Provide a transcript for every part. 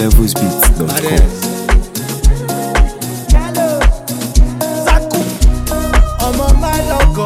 levelsbeats.com. Zaku, ọmọ Malogo.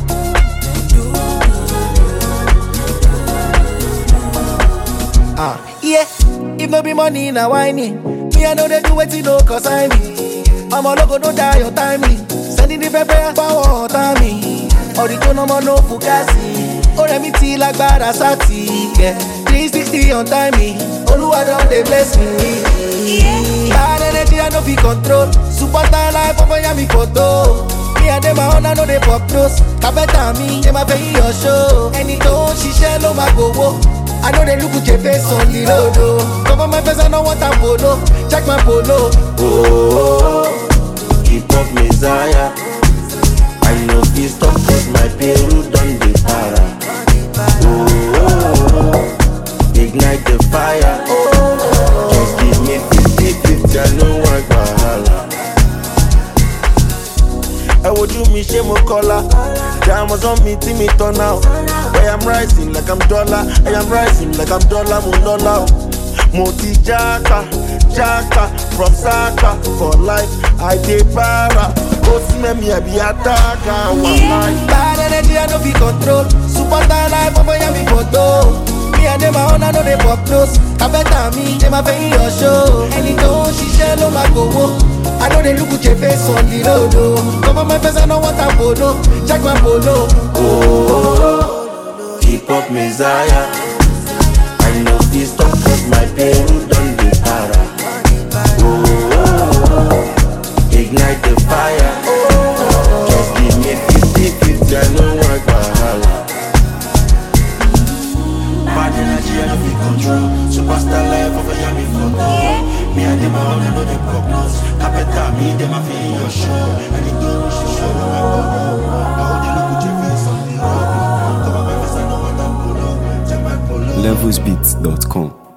Yeah, if no be money, na whining. Me, I know they do wetin no concern me. Ọmọ logo no die your timing. Sending the pepper power time. Ọ̀dìjọ́ náà mọ̀ no fukasi. Ọ̀rẹ́ mi ti lágbára sátì. 360 on timing. Olúwa don dey bless me. Bad energy I no fit control. Superstar life ọmọ ya mi photo. Me and them my own I no dey pop nose. Kàbẹ́tà mi ṣe máa fẹ́ yí your show. Ẹni tó ń ṣiṣẹ́ ló máa gbowó. I know they look with your face on the road. Cover my face, I know what I'm polo. Check my polo. Oh, hip hop messiah. I know this stop cause my Peru done the para. Oh, ignite the fire. Just give me 50-50, I know one wahala. I would do me shame color. Diamonds on me, till me turn out. I am rising like I'm dollar. I am rising like I'm dollar, mo dollar. Moti jaka, jaka from Saka for life. I dey para. Go see me, I be attacker. Bad energy, I no fit control. Superstar life, ọmọ ya mi photo. Me and them my own, I know they pop nose. Kàbẹ́tà mi ṣe máa fẹ́ yí your show. Ẹni tó ń ṣiṣẹ́ ló máa gbowó. I know they look with your face on the road. Cover my face, I know what I'm polo. Check my polo. Oh, hip hop messiah. I know this stop cause my Peru done the para. Oh, ignite the fire. Just give me 50-50, I know what wahala. Bad energy, I don't feel control. Superstar life over here, me photo. Me and them, I only know the prognosis. Capeta, me, them, I feel your show. And it don't show, show them I go. I hold you look with your face on the road. Come on, my face, I know what I'm polo. Check my polo. levelsbeats.com.